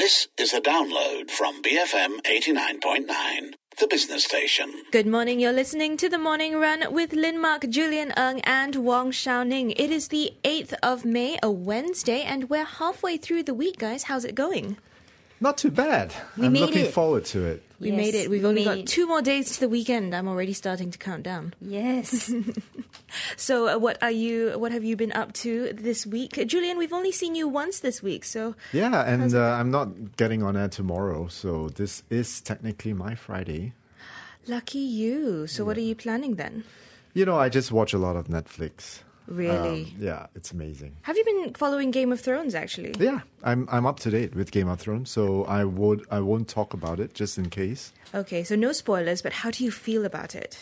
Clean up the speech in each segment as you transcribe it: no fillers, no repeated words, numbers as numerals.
This is a download from BFM 89.9, the business station. Good morning, you're listening to The Morning Run with Lin Mark, Julian Ng and Wong Xiaoning. It is the 8th of May, a Wednesday, and we're halfway through the week, guys. How's it going? Not too bad. I'm looking forward to it. We made it. We've only got 2 more days to the weekend. I'm already starting to count down. Yes. So what have you been up to this week? Julian, we've only seen you once this week, so... Yeah, and I'm not getting on air tomorrow, so this is technically my Friday. Lucky you. So what are you planning then? You know, I just watch a lot of Netflix. Really? Yeah, it's amazing. Have you been following Game of Thrones, actually? Yeah, I'm up to date with Game of Thrones, so I won't talk about it just in case. Okay, so no spoilers, but how do you feel about it?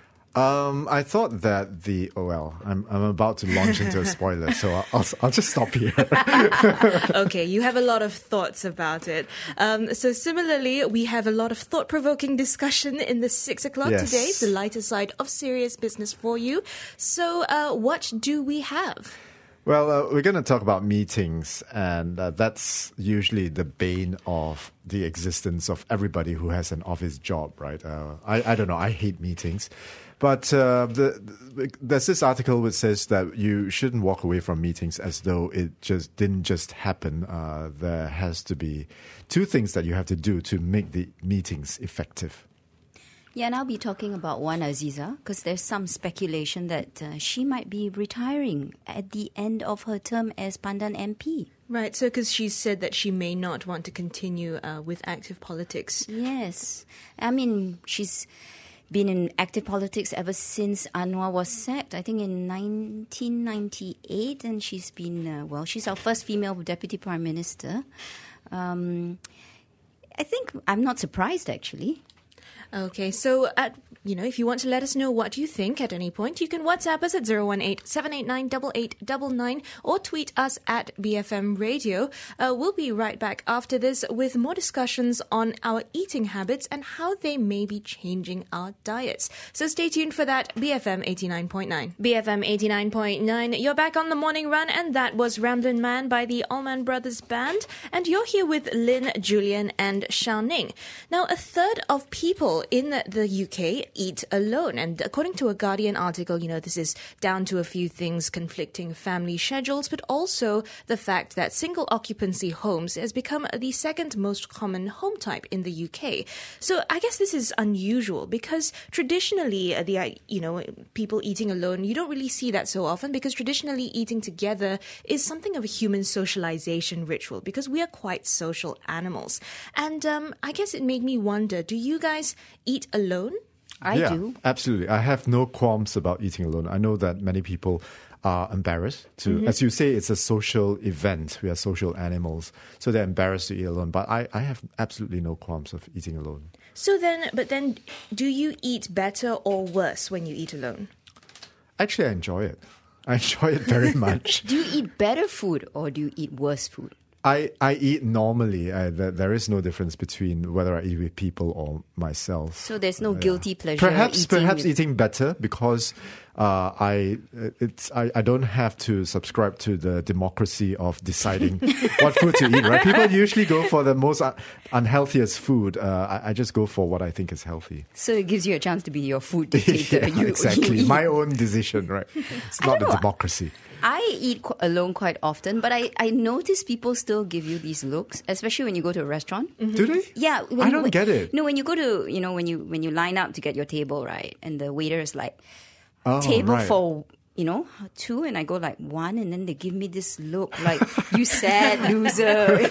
I thought that I'm about to launch into a spoiler, so I'll just stop here. Okay, you have a lot of thoughts about it. So similarly, we have a lot of thought-provoking discussion in the 6 o'clock today, the lighter side of serious business for you. So what do we have? Well, we're going to talk about meetings, and that's usually the bane of the existence of everybody who has an office job, right? I don't know, I hate meetings. But there's this article which says that you shouldn't walk away from meetings as though it didn't just happen. There has to be 2 things that you have to do to make the meetings effective. Yeah, and I'll be talking about Wan Aziza because there's some speculation that she might be retiring at the end of her term as Pandan MP. Right, so because she said that she may not want to continue with active politics. Yes. I mean, she's been in active politics ever since Anwar was sacked, I think in 1998, and she's been, she's our first female Deputy Prime Minister. I think I'm not surprised, actually. Okay, so if you want to let us know what you think at any point, you can WhatsApp us at 018-789-8899 or tweet us at BFM Radio. We'll be right back after this with more discussions on our eating habits and how they may be changing our diets. So stay tuned for that. BFM 89.9. BFM 89.9. You're back on the morning run, and that was Ramblin' Man by the Allman Brothers Band. And you're here with Lin, Julian, and Xiaoning. Now, a third of people in the UK eat alone, and according to a Guardian article, this is down to a few things: conflicting family schedules, but also the fact that single occupancy homes has become the second most common home type in the UK. So I guess this is unusual because traditionally, people eating alone, you don't really see that so often, because traditionally eating together is something of a human socialization ritual because we are quite social animals. And I guess it made me wonder, do you guys eat alone? I do. Absolutely. I have no qualms about eating alone. I know that many people are embarrassed to, as you say, it's a social event. We are social animals, so they're embarrassed to eat alone. But I have absolutely no qualms of eating alone. So then, do you eat better or worse when you eat alone? Actually, I enjoy it. I enjoy it very much. Do you eat better food or do you eat worse food? I eat normally. There is no difference between whether I eat with people or myself. So there's no guilty pleasure. Perhaps eating better because I don't have to subscribe to the democracy of deciding what food to eat. Right? People usually go for the most unhealthiest food. I just go for what I think is healthy. So it gives you a chance to be your food dictator. Exactly. My own decision, right? It's not a democracy. I eat alone quite often, but I notice people still give you these looks, especially when you go to a restaurant. Mm-hmm. Do they? Yeah. I don't get it. No, when you go to, when you line up to get your table, right? And the waiter is like, table right. for 2, and I go like 1, and then they give me this look like, you sad loser.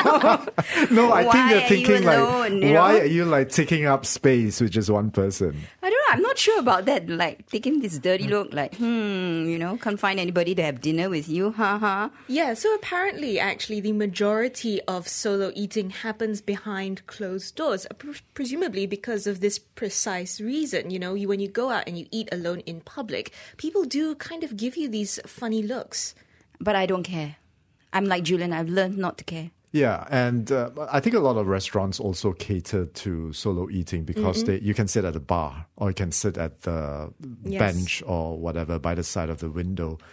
No, I think they're thinking alone, why are you taking up space with just one person? I don't know. I'm not sure about that. Like taking this dirty look, like, can't find anybody to have dinner with you, haha. Yeah, so apparently, actually, the majority of solo eating happens behind closed doors, presumably because of this precise reason. When you go out and you eat alone in public, people do kind of give you these funny looks. But I don't care. I'm like Julian, I've learned not to care. Yeah, and I think a lot of restaurants also cater to solo eating because you can sit at a bar or you can sit at the bench or whatever by the side of the window.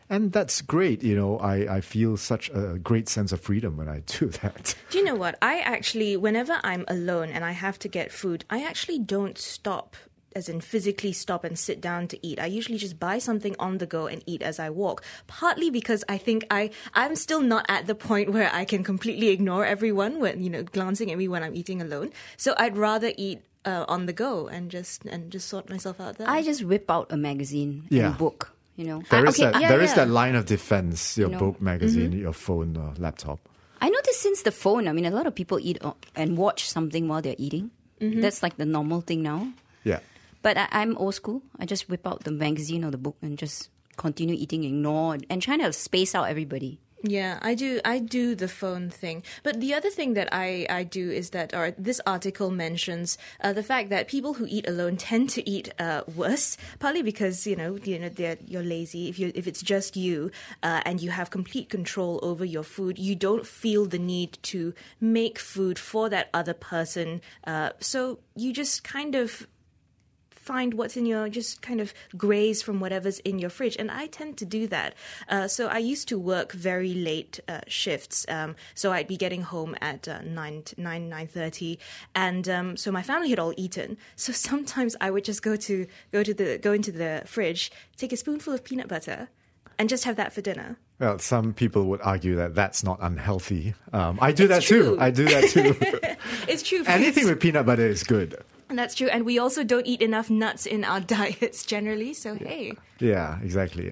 And that's great. I feel such a great sense of freedom when I do that. Do you know what? I actually, whenever I'm alone and I have to get food, I actually don't stop, as in physically stop and sit down to eat. I usually just buy something on the go and eat as I walk. Partly because I think I'm still not at the point where I can completely ignore everyone when, glancing at me when I'm eating alone. So I'd rather eat on the go and just sort myself out there. I just whip out a magazine Yeah. and book. There is that line of defense, your book, magazine, Mm-hmm. your phone, or laptop. I noticed since the phone, a lot of people eat and watch something while they're eating. Mm-hmm. That's like the normal thing now. Yeah. But I'm old school. I just whip out the magazine or the book and just continue eating, ignore, and trying to space out everybody. Yeah, I do the phone thing. But the other thing that I do is that, or this article mentions the fact that people who eat alone tend to eat worse, partly because you're lazy. If it's just you and you have complete control over your food, you don't feel the need to make food for that other person. So you just kind of find what's in just kind of graze from whatever's in your fridge. And I tend to do that. So I used to work very late shifts. So I'd be getting home at 9:30. And so my family had all eaten. So sometimes I would just go into the fridge, take a spoonful of peanut butter, and just have that for dinner. Well, some people would argue that that's not unhealthy. I do that true. too. I do that too. It's true. Anything with peanut butter is good. That's true. And we also don't eat enough nuts in our diets generally. So, hey. Yeah, exactly.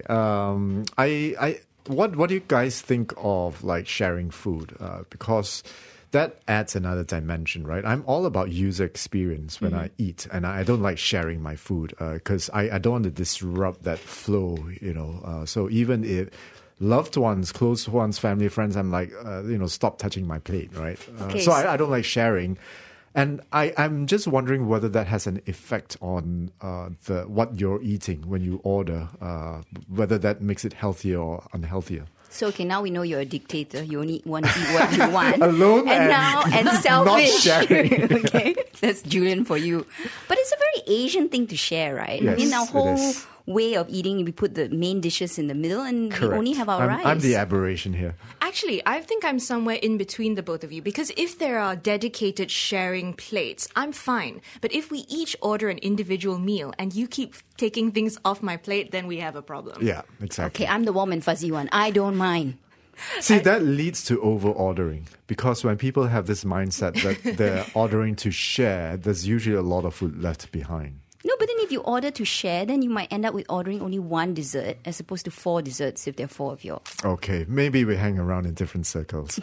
What do you guys think of like sharing food? Because that adds another dimension, right? I'm all about user experience when I eat, and I don't like sharing my food because I don't want to disrupt that flow, So even if loved ones, close ones, family, friends, I'm like, stop touching my plate, right? So I don't like sharing. And I'm just wondering whether that has an effect on what you're eating when you order, whether that makes it healthier or unhealthier. So, now we know you're a dictator. You only want to eat what you want. Alone and selfish. not sharing. Okay, that's Julian for you. But it's a very Asian thing to share, right? Yes, our it whole is. way of eating, we put the main dishes in the middle and Correct. we only have our rice. I'm the aberration here. Actually, I think I'm somewhere in between the both of you, because if there are dedicated sharing plates, I'm fine. But if we each order an individual meal and you keep taking things off my plate, then we have a problem. Yeah, exactly. Okay, I'm the warm and fuzzy one. I don't mind. See, that leads to over-ordering, because when people have this mindset that they're ordering to share, there's usually a lot of food left behind. No, but then if you order to share, then you might end up with ordering only one dessert as opposed to 4 desserts if there are 4 of you. Okay, maybe we hang around in different circles.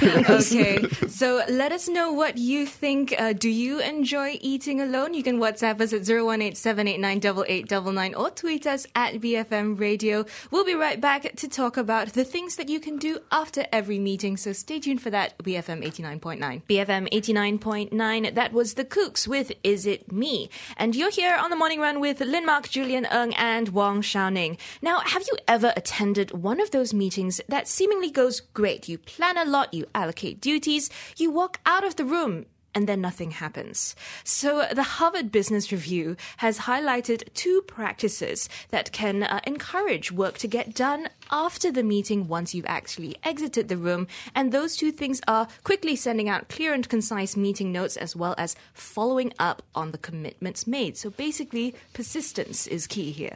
Okay, so let us know what you think. Do you enjoy eating alone? You can WhatsApp us at 018-789-8899 or tweet us at BFM Radio. We'll be right back to talk about the things that you can do after every meeting, so stay tuned for that. BFM 89.9. BFM 89.9, that was The Kooks with Is It Me? And you're here on the Morning Run with Lin Mark, Julian Ng, and Wong Xiaoning. Now, have you ever attended one of those meetings that seemingly goes great? You plan a lot, you allocate duties, you walk out of the room, and then nothing happens. So the Harvard Business Review has highlighted 2 practices that can encourage work to get done after the meeting once you've actually exited the room. And those 2 things are quickly sending out clear and concise meeting notes, as well as following up on the commitments made. So basically, persistence is key here.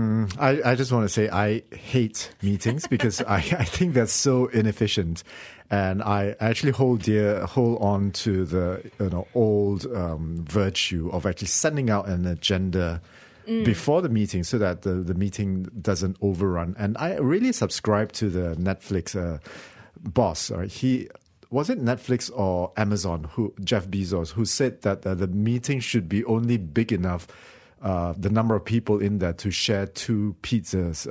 I just want to say I hate meetings because I think that's so inefficient. And I actually hold on to the old virtue of actually sending out an agenda before the meeting so that the meeting doesn't overrun. And I really subscribe to the Netflix boss. Was it Netflix or Amazon, Jeff Bezos, who said that the meeting should be only big enough, the number of people in there to share 2 pizzas.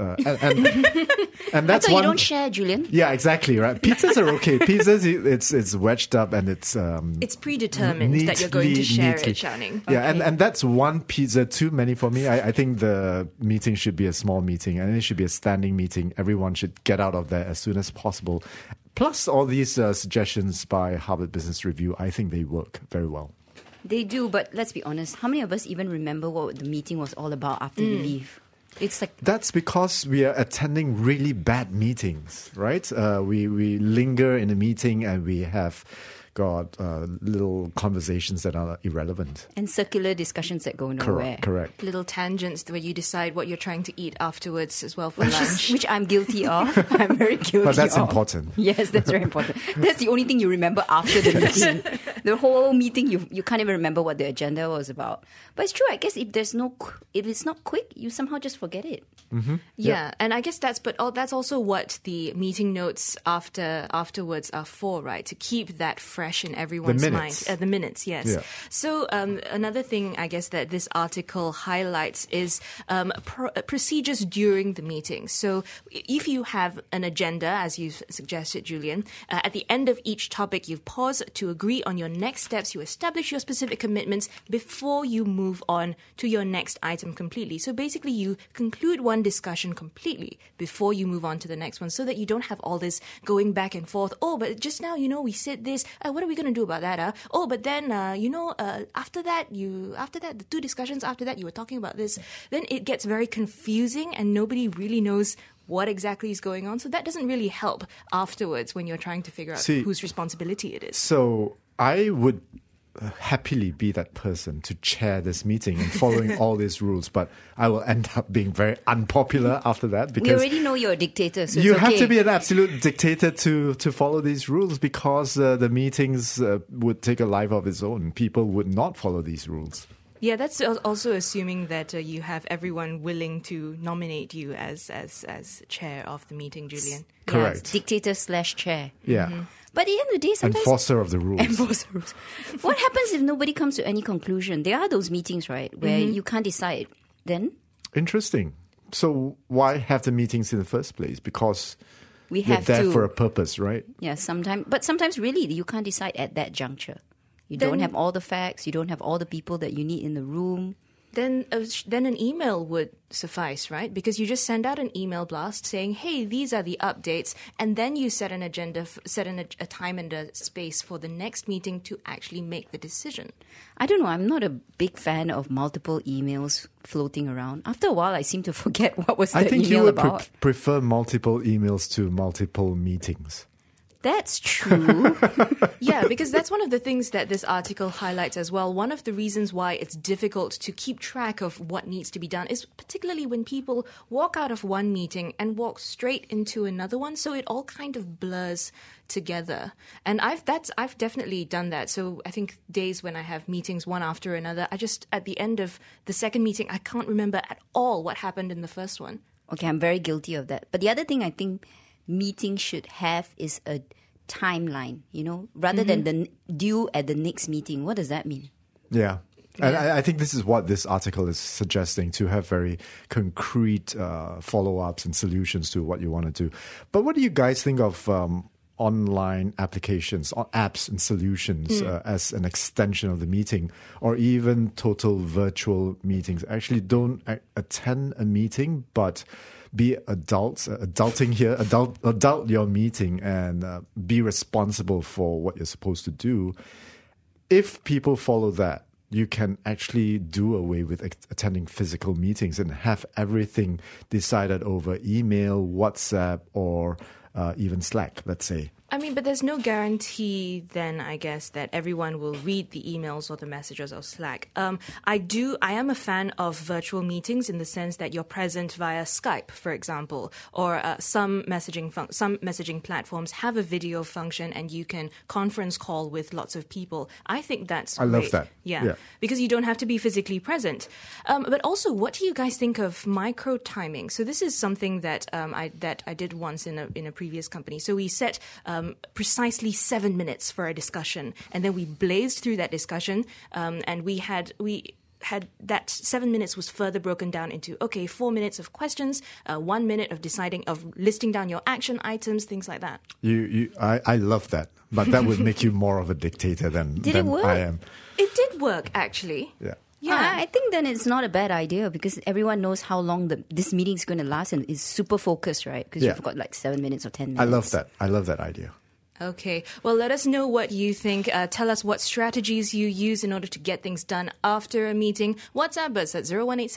And that's I thought one. you don't share, Julian. Yeah, exactly, right. Pizzas are okay. Pizzas, it's wedged up and it's predetermined that you're going to share it, Xiaoning. Yeah, and that's one pizza too many for me. I think the meeting should be a small meeting, and it should be a standing meeting. Everyone should get out of there as soon as possible. Plus, all these suggestions by Harvard Business Review, I think they work very well. They do, but let's be honest. How many of us even remember what the meeting was all about after you leave? It's like That's because we are attending really bad meetings, right? We linger in a meeting and we have got little conversations that are irrelevant. and circular discussions that go nowhere. Correct. Little tangents where you decide what you're trying to eat afterwards as well for lunch. Which I'm guilty of. I'm very guilty But that's of. important. Yes, that's very important. That's the only thing you remember after the meeting. The whole meeting, you can't even remember what the agenda was about. But it's true, I guess if it's not quick, you somehow just forget it. Yeah, and I guess that's also what the meeting notes afterwards are for, right? To keep that fresh in everyone's minutes. mind. The minutes, yes. Yeah. So another thing, I guess, that this article highlights is procedures during the meeting. So if you have an agenda, as you've suggested, Julian, at the end of each topic, you pause to agree on your next steps. You establish your specific commitments before you move on to your next item completely. So basically, you conclude one discussion completely before you move on to the next one, so that you don't have all this going back and forth. Oh, but just now, we said this. What are we going to do about that? Oh, but then, after that, the two discussions after that, you were talking about this. Then it gets very confusing and nobody really knows what exactly is going on. So that doesn't really help afterwards when you're trying to figure out whose responsibility it is. So I would happily be that person to chair this meeting and following all these rules, but I will end up being very unpopular after that because We already know you're a dictator, so you it's have okay. to be an absolute dictator to follow these rules because the meetings would take a life of its own. People would not follow these rules. Yeah, that's also assuming that you have everyone willing to nominate you as chair of the meeting, Julian. Correct. Dictator/chair. Yeah. But at the end of the day, sometimes... Enforcer of the rules. Enforcer rules. What happens if nobody comes to any conclusion? There are those meetings, right, where you can't decide. Then Interesting. So why have the meetings in the first place? Because we you're have there to... for a purpose, right? Yeah, sometimes really you can't decide at that juncture. You Then- don't have all the facts. You don't have all the people that you need in the room. Then an email would suffice, right? Because you just send out an email blast saying, hey, these are the updates, and then you set an agenda, set in a time and a space for the next meeting to actually make the decision. I don't know. I'm not a big fan of multiple emails floating around. After a while, I seem to forget what was the I think you email would about. prefer multiple emails to multiple meetings. That's true. Yeah, because that's one of the things that this article highlights as well. One of the reasons why it's difficult to keep track of what needs to be done is particularly when people walk out of one meeting and walk straight into another one. So it all kind of blurs together. And I've definitely done that. So I think days when I have meetings one after another, I just, at the end of the second meeting, I can't remember at all what happened in the first one. Okay, I'm very guilty of that. But the other thing I think meetings should have is a timeline, rather than the due at the next meeting. What does that mean? Yeah. And I think this is what this article is suggesting, to have very concrete follow-ups and solutions to what you want to do. But what do you guys think of online applications, or apps and solutions as an extension of the meeting, or even total virtual meetings? Actually don't attend a meeting, but be adulting here, adult your meeting and be responsible for what you're supposed to do. If people follow that, you can actually do away with attending physical meetings and have everything decided over email, WhatsApp, or even Slack, let's say. I mean, but there's no guarantee then, I guess, that everyone will read the emails or the messages of Slack. I am a fan of virtual meetings in the sense that you're present via Skype, for example, or some messaging platforms have a video function and you can conference call with lots of people. I think that's great. I love that. Yeah, because you don't have to be physically present. But also, what do you guys think of micro timing? So this is something that I did once in a previous company. So we set precisely 7 minutes for a discussion, and then we blazed through that discussion, and we had that 7 minutes was further broken down into 4 minutes of questions, 1 minute of listing down your action items, things like that. I love that, but that would make you more of a dictator than Did it work? I am. It did work, actually. Yeah. Yeah. I think then it's not a bad idea because everyone knows how long this meeting is going to last and is super focused, right? Because Yeah. you've got like 7 minutes or 10 minutes. I love that. I love that idea. Okay. Well, let us know what you think. Tell us what strategies you use in order to get things done after a meeting. WhatsApp us at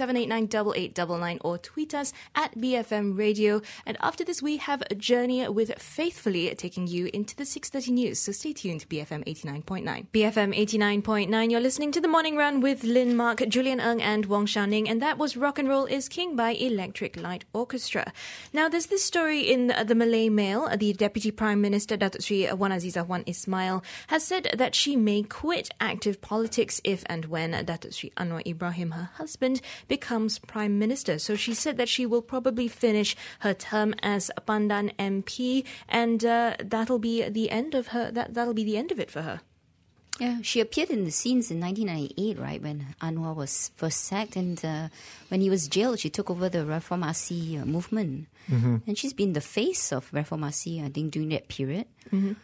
018-789-8899 or tweet us at BFM Radio. And after this, we have a journey with Faithfully taking you into the 6:30 news. So stay tuned to BFM 89.9. BFM 89.9, you're listening to The Morning Run with Lynn Mark, Julian Ng and Wong Xiaoning. And that was Rock and Roll is King by Electric Light Orchestra. Now, there's this story in the Malay Mail. The Deputy Prime Minister, Datuk Sri Wan Azizah Wan Ismail, has said that she may quit active politics if and when Datuk Sri Anwar Ibrahim, her husband, becomes Prime Minister. So she said that she will probably finish her term as Pandan MP, and that'll be the end of her. That'll be the end of it for her. Yeah, she appeared in the scenes in 1998, right, when Anwar was first sacked. And when he was jailed, she took over the Reformasi movement. Mm-hmm. And she's been the face of Reformasi, I think, during that period. Mm-hmm.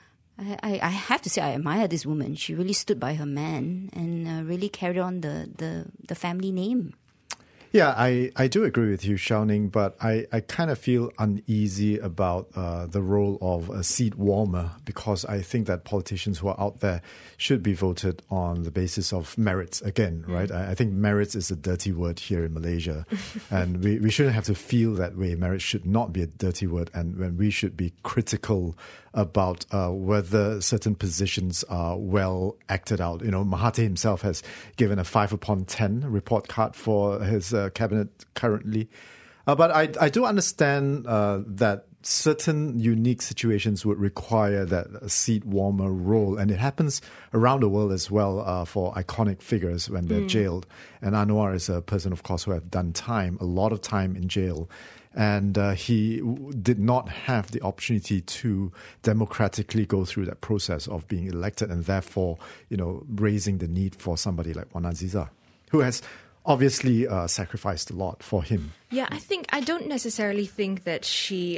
I have to say, I admire this woman. She really stood by her man and really carried on the family name. Yeah, I do agree with you, Xiaoning, but I kind of feel uneasy about the role of a seat warmer, because I think that politicians who are out there should be voted on the basis of merits again, right? I think merits is a dirty word here in Malaysia, and we shouldn't have to feel that way. Merit should not be a dirty word, and when we should be critical about whether certain positions are well acted out. You know, Mahathir himself has given a 5/10 report card for his cabinet currently. But I do understand that certain unique situations would require that seat warmer role. And it happens around the world as well for iconic figures when they're jailed. And Anwar is a person, of course, who have done a lot of time in jail. And he did not have the opportunity to democratically go through that process of being elected, and therefore, you know, raising the need for somebody like Wan Azizah, who has obviously sacrificed a lot for him. Yeah, I don't necessarily think that she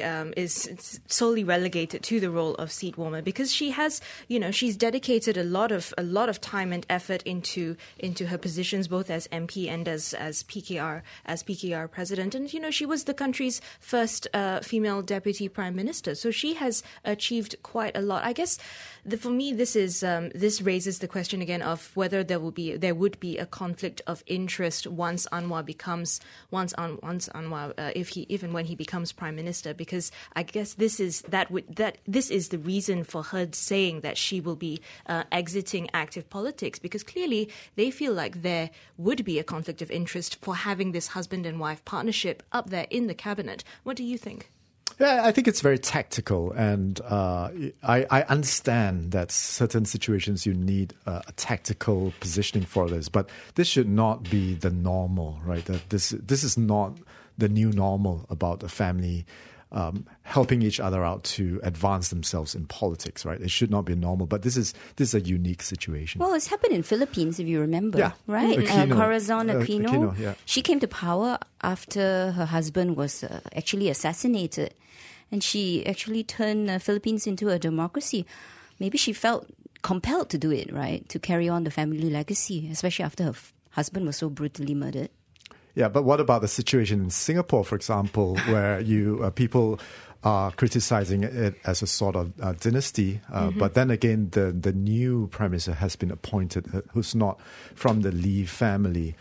is solely relegated to the role of seat warmer, because she has, you know, she's dedicated a lot of time and effort into her positions, both as MP and as PKR president. And, you know, she was the country's first female deputy prime minister. So she has achieved quite a lot. I guess for me, this raises the question again of whether there would be a conflict of interest once Anwar Anwar, if and when he becomes prime minister, because I guess this is the reason for her saying that she will be exiting active politics, because clearly they feel like there would be a conflict of interest for having this husband and wife partnership up there in the cabinet. What do you think? Yeah, I think it's very tactical, and I understand that certain situations you need a tactical positioning for this, but this should not be the normal, right? That this is not the new normal about a family helping each other out to advance themselves in politics, right? It should not be normal, but this is a unique situation. Well, it's happened in Philippines, if you remember, yeah. Right? Corazon Aquino. Yeah. She came to power after her husband was actually assassinated, and she actually turned Philippines into a democracy. Maybe she felt compelled to do it, right? To carry on the family legacy, especially after her husband was so brutally murdered. Yeah, but what about the situation in Singapore, for example, where people are criticizing it as a sort of dynasty, but then again, the new prime minister has been appointed, who's not from the Lee family.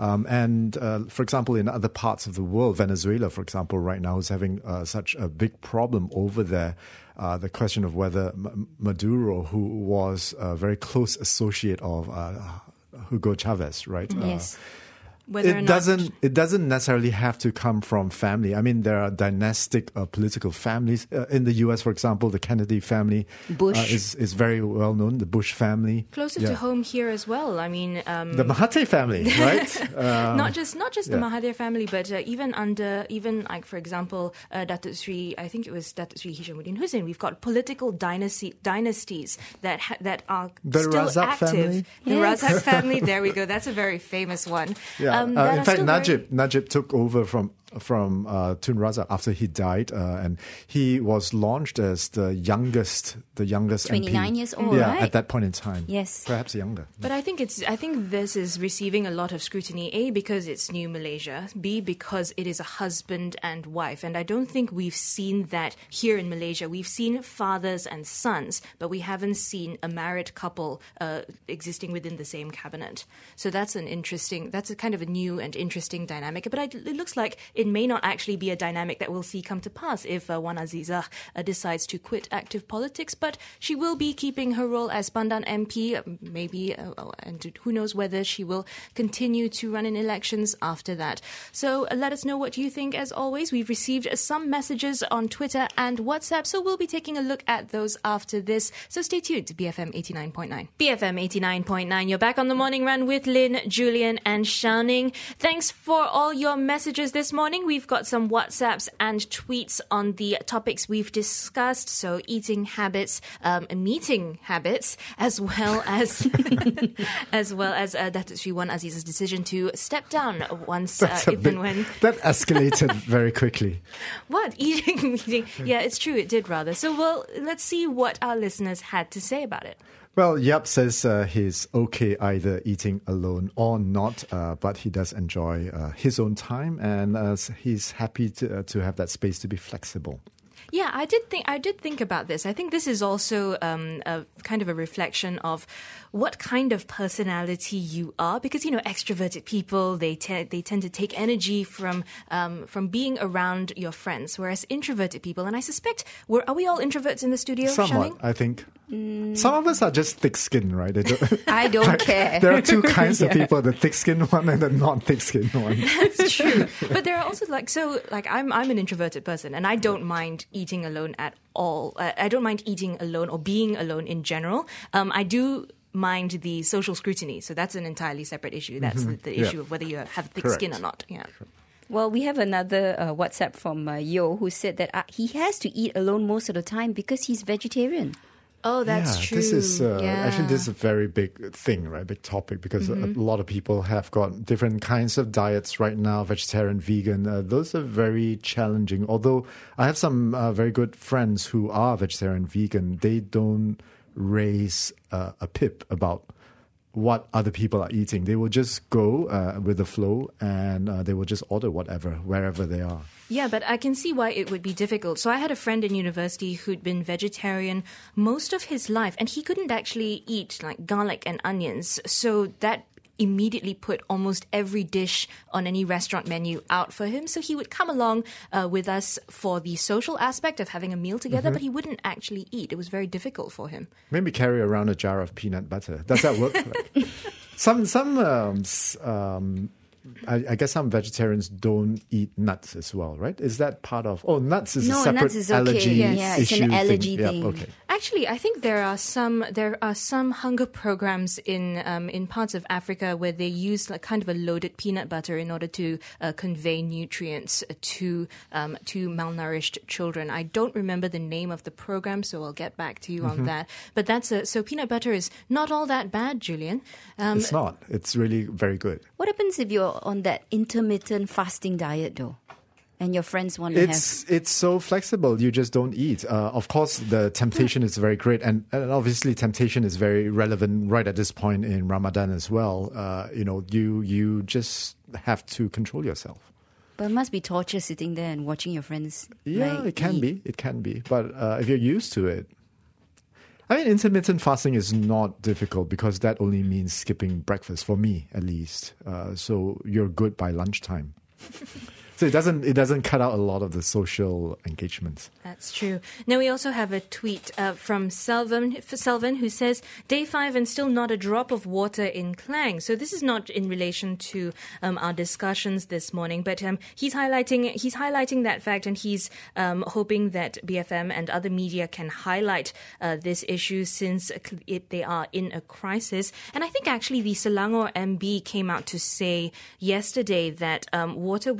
For example, in other parts of the world, Venezuela, for example, right now is having such a big problem over there. The question of whether Maduro, who was a very close associate of Hugo Chavez, right? Yes. It doesn't necessarily have to come from family. I mean, there are dynastic political families. In the U.S., for example, the Kennedy family is very well known, the Bush family. Closer to home here as well. I mean... the Mahathir family, right? Not just the Mahathir family, but even like, for example, Datuk Sri, I think it was Datuk Sri Hishamuddin Hussein, we've got political dynasties that are the still Razak active. Family? The Razak family, there we go. That's a very famous one. Yeah. In fact, Najib took over from Tun Razak after he died, and he was launched as the youngest 29 MP. years old, Yeah, right? at that point in time. Yes. Perhaps younger. But I think this is receiving a lot of scrutiny. A, because it's new Malaysia. B, because it is a husband and wife. And I don't think we've seen that here in Malaysia. We've seen fathers and sons, but we haven't seen a married couple existing within the same cabinet. So that's a kind of a new and interesting dynamic. But it looks like it may not actually be a dynamic that we'll see come to pass if Wan Azizah decides to quit active politics. But she will be keeping her role as Pandan MP, maybe, and who knows whether she will continue to run in elections after that. So let us know what you think. As always, we've received some messages on Twitter and WhatsApp, so we'll be taking a look at those after this. So stay tuned to BFM 89.9. BFM 89.9, you're back on the morning run with Lynn, Julian and Xiaoning. Thanks for all your messages this morning. We've got some WhatsApps and tweets on the topics we've discussed. So eating habits, meeting habits, as well as Datuk Wan Aziz's decision to step down once if and when. That escalated very quickly. What? Eating meeting? Yeah, it's true. It did rather. So, well, let's see what our listeners had to say about it. Well, Yap says he's okay either eating alone or not, but he does enjoy his own time, and he's happy to have that space to be flexible. Yeah, I did think about this. I think this is also a kind of a reflection of what kind of personality you are, because extroverted people they tend to take energy from being around your friends, whereas introverted people, and I suspect are we all introverts in the studio? Somewhat, Xiaoning? I think. Some of us are just thick-skinned, right? I don't care. There are two kinds of people: the thick-skinned one and the non-thick-skinned one. That's true. But there are also I'm an introverted person, and I don't mind eating alone at all. I don't mind eating alone or being alone in general. I do mind the social scrutiny, so that's an entirely separate issue. That's the issue of whether you have thick skin or not. Yeah. Well, we have another WhatsApp from Yo who said that he has to eat alone most of the time because he's vegetarian. Oh, that's true. This is actually this is a very big thing, right? Big topic, because a lot of people have got different kinds of diets right now, vegetarian, vegan. Those are very challenging. Although I have some very good friends who are vegetarian, vegan, they don't raise a pip about what other people are eating. They will just go with the flow, and they will just order whatever, wherever they are. Yeah, but I can see why it would be difficult. So I had a friend in university who'd been vegetarian most of his life, and he couldn't actually eat like garlic and onions. So that immediately put almost every dish on any restaurant menu out for him. So he would come along with us for the social aspect of having a meal together, but he wouldn't actually eat. It was very difficult for him. Maybe carry around a jar of peanut butter. Does that work? I guess some vegetarians don't eat nuts as well, right? Is that part of... Oh, nuts is a separate nuts is okay. allergy Yeah, it's issue an allergy thing. thing. Yep, okay. Actually, I think there are some hunger programs in parts of Africa where they use like kind of a loaded peanut butter in order to convey nutrients to malnourished children. I don't remember the name of the program, so I'll get back to you on that. But so peanut butter is not all that bad, Julian. It's not. It's really very good. What happens if you're on that intermittent fasting diet, though, and your friends want to have... It's so flexible. You just don't eat. Of course, the temptation is very great, and obviously temptation is very relevant right at this point in Ramadan as well. You just have to control yourself. But it must be torture sitting there and watching your friends. Yeah, like, it can eat. be. It can be. But if you're used to it, I mean, intermittent fasting is not difficult because that only means skipping breakfast, for me at least. So you're good by lunchtime. So it doesn't cut out a lot of the social engagements. That's true. Now we also have a tweet from Selvin who says, Day 5 and still not a drop of water in Klang. So this is not in relation to our discussions this morning, but he's highlighting that fact, and he's hoping that BFM and other media can highlight this issue since they are in a crisis. And I think actually the Selangor MB came out to say yesterday that water would be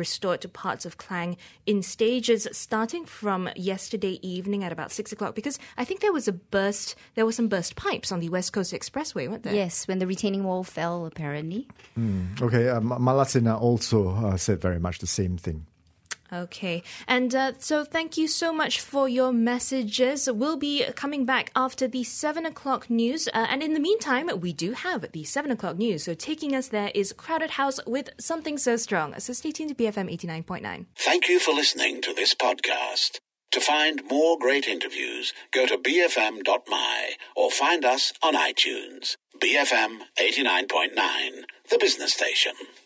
restored to parts of Klang in stages starting from yesterday evening at about 6 o'clock, because I think there were some burst pipes on the West Coast Expressway, weren't there? Yes, when the retaining wall fell, apparently. Okay, Malasina also said very much the same thing. Okay, and so thank you so much for your messages. We'll be coming back after the 7 o'clock news. And in the meantime, we do have the 7 o'clock news. So taking us there is Crowded House with Something So Strong. So stay tuned to BFM 89.9. Thank you for listening to this podcast. To find more great interviews, go to bfm.my or find us on iTunes. BFM 89.9, the business station.